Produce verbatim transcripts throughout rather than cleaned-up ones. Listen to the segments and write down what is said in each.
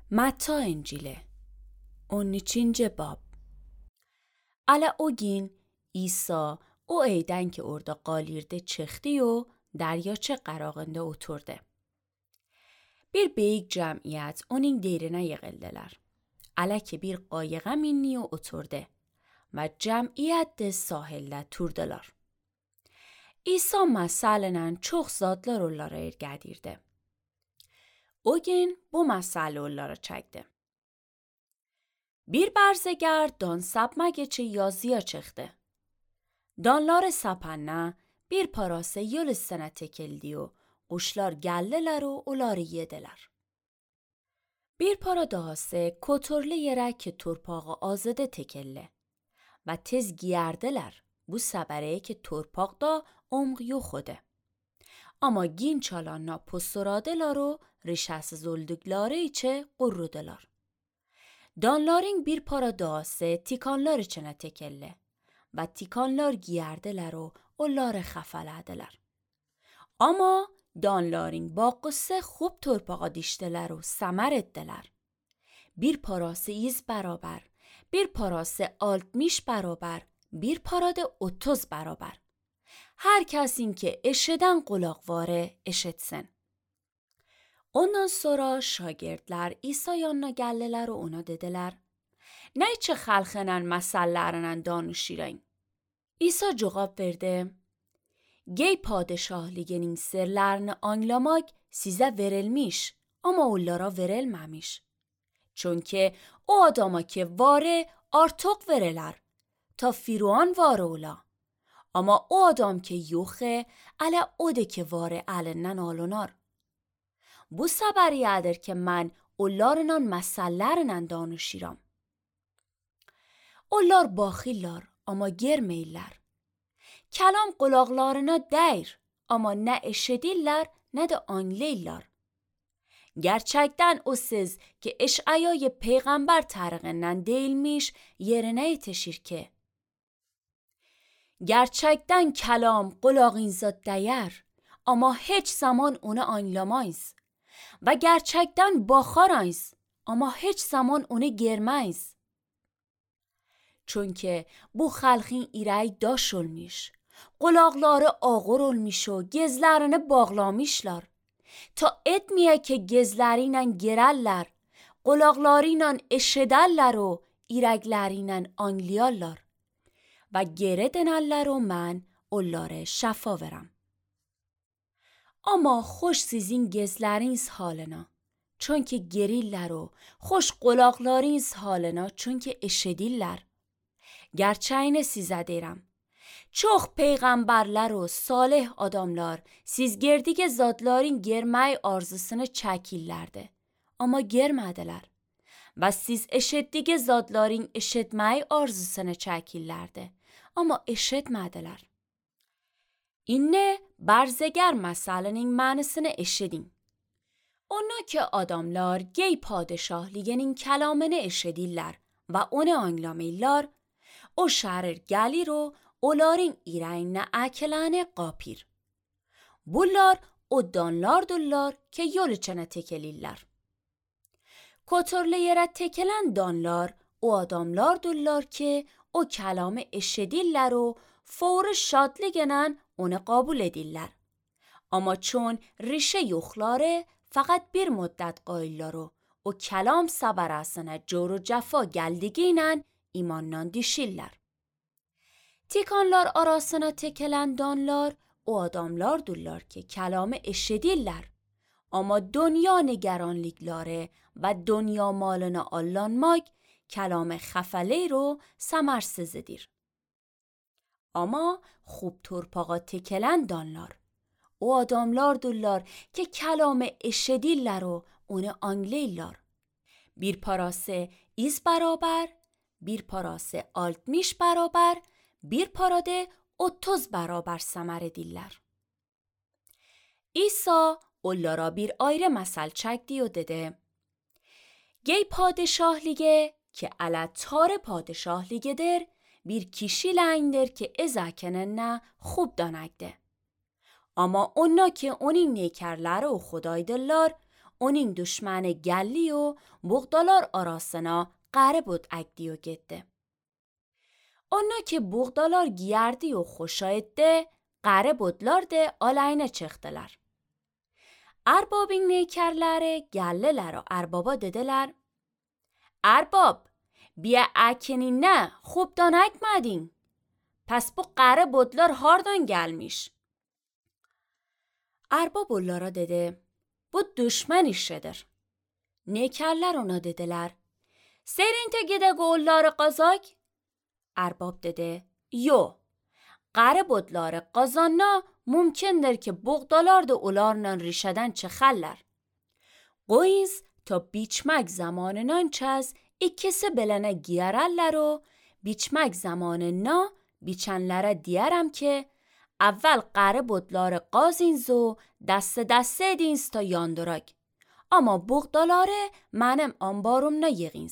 Matta İncili on üçüncü bab. Ala o gün İsa o eyden ki orada qalirde çıxdı o dəryaça qarağında oturdu. Bir böyük cəmiyyət onun derinə yığıldılar. Ala ki bir qayığa minni o oturdu və cəmiyyət də sahildə turdular. İsa məsələn çox zadlar onlara ergədirdi. O gün bu mesele onlara çekti. Bir berzəgər dan sapmak için yazıya çıktı. Danlar sapanna bir parası yol üstüne tekildi o quşlar gəldiler o onları yediler. Bir para dahası kotorlu yere ki torpağı azade tekildi ve tez giyerdiler. Bu səbəre ki torpaqda omq yox idi. Ama gin çalanna posturadılar o rişəsiz oldukları içe qurrudular. Danların bir para dağısı tikanlar içine tekelli ve tikanlar giyerdiler o onları xəfələdilər. Ama danların baqqısı خوب torpağa dişdiler o səmər etdiler. Bir parası iz beraber, bir parası altmış beraber, bir parada otuz beraber. Her kesin ki eşeden qulaqvarı eşetsin. Ondan sonra şagirdler İsa yanına gəldiler و ona dediler: Ne içe xalqının məsəllərindən danışırın? İsa cevap verdi: Gey padişahliginin sirlerini anlamak size verilmiş ama onlara verilmemiş. Çünkü o adama ki vare artıq veriler ta firuan vare ola. Ama o adam ki yoxe ala o de ki vare alindən alınar. Bu səbəriyyədir ki mən onlarla məsəllərindən danışıram. Onlar baxırlar amma görməyirlər. Kəlam qulaqlarına dəyir amma nə eşidirlər nə də anlayırlar. Gerçekten o siz ki eş'ayای peygamber tarafından değilmiş yerine yetişir ki gerçekten kelam qulağınıza dəyər ama hiç zaman onu anlamayız ve gerçekten baxarayız ama hiç zaman onu görməyiz. Çünkü bu xalqin irəyi daş olmuş, qulaqları ağır olmuş o gözlərini bağlamışlar. Ta etmiye ki gözlərinlə görərlər, qulaqlarıyla eşidərlər o irəklərinlə anlayarlar. Və geri dönərlər o mən onları şəfa verəm. Amma xoş sizin gözləriniz halına, çünki gerirlər o, xoş qulaqlarınız halına, çünki eşidirlər. Gerçeğini sizə deyirəm. Çox peyğəmbərlər o salih adamlar siz gerdige zadların görmək arzusunu çəkirlərdi. Amma görmədilər. Və siz eşitdige zadların eşitmək arzusunu çəkirlərdi. Amma eşitmədilər. İnne berzəgər məsələnin mənasını eşidin. Ona ki adamlar gey padişahliginin kəlamını eşidirlər və onu anlamırlar, o şərir gəlir o onların irəyinə əkiləni qapir. Bunlar o danlardırlar ki yol içine tekelirlər. Kotorlu yere tekelen danlar o adamlardırlar ki o kəlamı eşidirlər o fور şadlıqla onu qabul edirlər. Amma çون ریشه yoxları faqat bir müddət qayırlar o o kəlam səbərəsinə cor و cəfa gəldiğiyle imandan düşürlər. Tikanlar arasına tekelen danlar o adamlardırlar ki kəlamı eşidirlər. Amma dünya nigeranlıqları və dünya malını allanmak kəlamı xəfəli رو səmərsizdir. Amma خوب torpağa tekelen danlar o adamlardırlar ki kəlamı eşidirlər o onu anlayırlar. Bir parası iz beraber, bir parası altmış beraber, bir parada otuz beraber səmər edirlər. İsa onlara bir ayrı məsəl çəkdi o dedi: Gey padişahlige ki ala tar padişahligedir bir kişiyle indir ki ezəkenenne خوب danakde. Ama onna ki onun nekerleri o xudaydırlar, onun düşmanı gelli o buğdalar arasına qare bud agdi o gitti. Ona ki buğdalar giyerdi o xoşa etti, qare budlar de alayına çıktılar. Erbabın neykerleri gelliler o erbaba dediler: Erbab, bia اکنین نه خوبdan ekmedin. Pes bu qare budlar hardan gelmiş? Erbab onlara dedi: Bu düşman işidir. Neykerler ona dediler: Serin te gide golları qazak? Erbab dedi: Yo, qare budları qazanna mümkündür ki buğdalar da onlarla rişeden çıxarlar. Qoyuz ta biçmek zamanından çez ikisi belene giyerler o biçmek zamanına biçenlere diyerem ki اول قره بودلار قازینزو دست دسته دینز تا یاندرک. اما بغدالاره منم آنبارم نیغینز.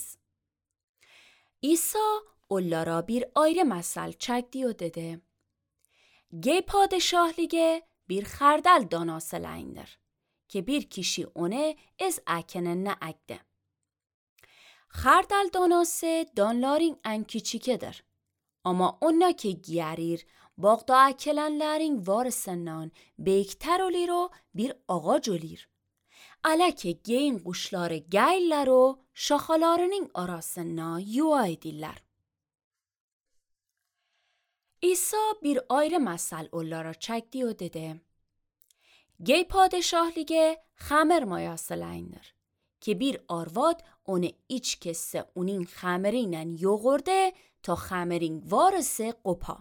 ایسا اولارا بیر آیره مسل چک دیو دده. گی پادشاه لیگه بیر خردل داناسل ایندر. که بیر کشی اونه از اکنه نه اگده. خردل داناسه دانلارین انکیچیکه در. اما اونا که گیریر باغدا اکلنلرین وارسنان بیکتر اولی رو بیر آقا جولیر. الکه گین قشلار گیل رو شاخالارنین آراسنا یوای دیلر. ایسا بیر آیر مسل اولارا چک دیو دده. گی پادشاه لیگه خمر مایاسلینر. که بیر آرواد اونه ایچ کسه اونین خمرینن یوغورده تا خمرین وارسه قپا.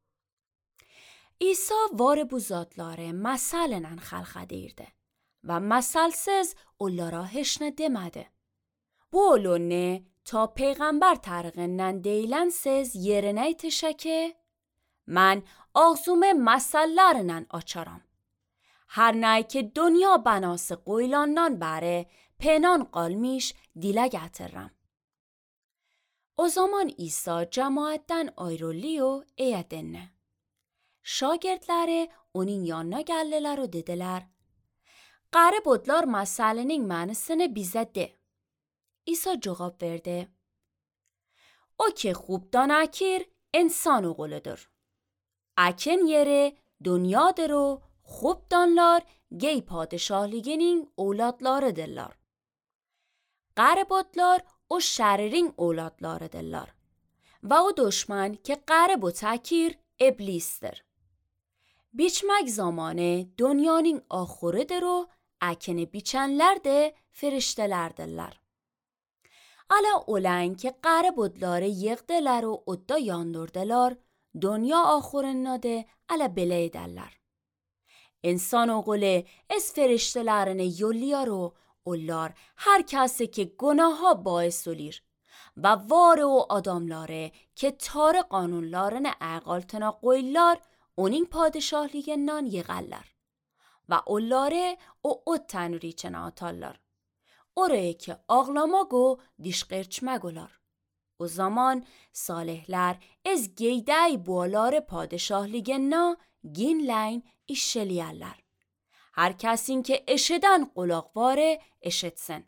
ایسا وار بوزادلاره مسالنن خلقه دیرده و مسالسز اولارا هشنه دمده. بو اولونه تا پیغمبر ترغنن دیلنسز یرنه تشکه من آغزوم مسالارنن آچارم. هر نای که دنیا بناس قویلانان بره پنان قالمیش دیله گترم. او زمان ایسا جماعتن آیرولی و ایدنه. Şagirdləri onun yanına gəldilər o dedilər: Qare budlar məsələnin mənasını bizə de. İsa cavab verdi: O ki خوبdan akir insan oğludur. Akin yeri dünyadır o خوبdanlar gey padişahliginin oğlatlarıdırlar. Qare budlar o şəririn oğlatlarıdırlar. Və o düşman ki qare bud akir iblisdir. بیچمک زمانه دنیانین آخوره درو اکنه بیچنلر ده فرشتلر دلر. الا اولین که قره بودلاره یک دلر و ادا یاندور دلار دنیا آخوره ناده الا بله دلر. انسان اغله از فرشتلرن یولیا رو اولار هر کسی که گناه ها باعث لیر و واره و آداملاره که تار قانونلارن اقالتنا قویلار اونین پادشاه لیگنان یغلر و اولاره او او تنوری چنا آتالر. اوره که آغلاماگو دیش قرچمگولار. او زمان صالحلر از گیده بالار پادشاه لیگنا گین لین ایشلیالر. هر کسین که اشدن قلاقواره اشدسن.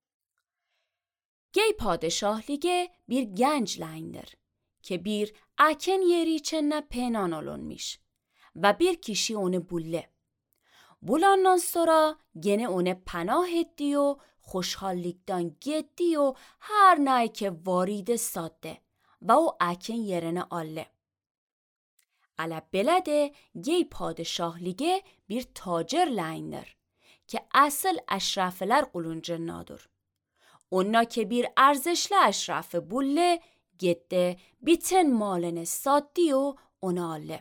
گی پادشاه لیگه بیر گنج لیندر. که بیر اکن یری چنه پینان آلون میش و بیر کشی اونه بوله. بولانان سورا گنه اونه پناه دی و خوشحالیکدان گدی و هر نای که وارید ساده و او اکن یرنه آله. الا بلده گی پادشاه لیگه بیر تاجر لینر که اصل اشرافلر قلونجه نادر. اونا که بیر ارزشل اشراف بوله گده بیتن مالن سادی و اوناله.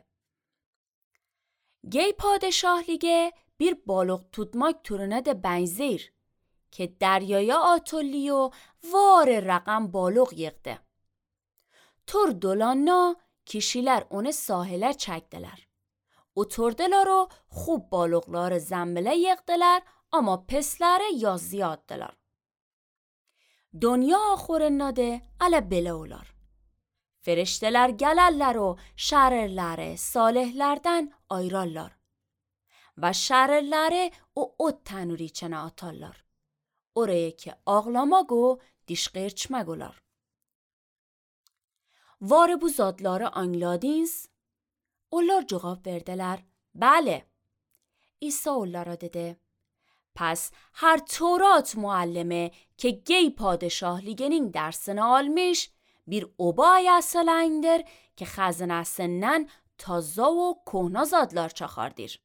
گی پادشاه لیگه بیر بالغ تودماک تورنه ده بنزیر که دریای آتولی و وار رقم بالغ یقده. تور دولانا کشیلر اون ساحله چکدلر. او توردلر رو خوب بالغلار زنبله یقدلر اما پسلر یا زیاد دلر. دنیا آخور ناده علا بلولار. فرشتلر گللر و شررلر صالحلردن آیرالار. و شررلر او او تنوری چنه آتالار. oraya ki ağlamago dişqirçmagolar. Var bu zadları anladınız? Onlar cevap verdiler. Bله. İsa onlara dedi. Pes her Torat muallime که گی پادشاهلیگinin dersini almış bir oba yasalandır ki xəzinəsindən taza و کهنه zadlar çaxardır.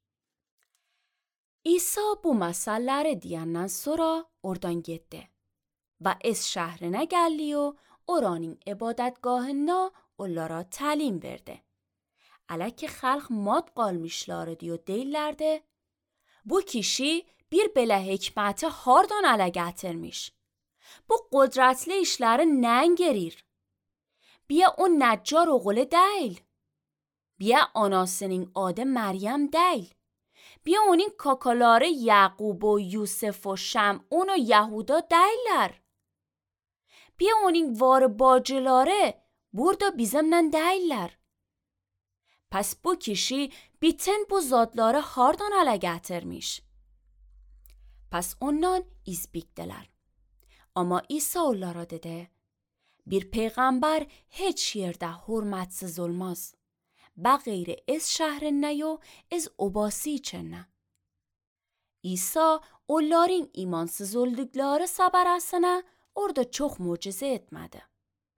İsa bu məsəlləri deyəndən sonra oradan getdi və Ez şəhrinə gəldi و oranın ibadətgahında onlara təlim verdi. Ələ ki xalq mat qalmışlardı diyor deyirlərdi. Bu kişi bir belə hikməti hardan ələ gətirmiş? Bu qudrətli işləri nəyin gerir? Biya o nəccar oğlu deyil. Biya anasının adı Məryəm deyil. Biya onun kakaları Yaqub و Yusuf و Şəmun و Yahuda deyirlər. Biya onun var bacıları burada bizimlə deyirlər. Pes bu kişi bütün bu zadları hardan ələ gətirmiş? Pes ondan iz bikdiler. Ama İsa onlara dedi. Bir peygamber hiç yerde hürmetsiz olmaz. Bağeyri Ez şəhrinə yo Ez obası içinə. İsa onların imansız oldukları səbərəsinə orada çox mucize etmədi.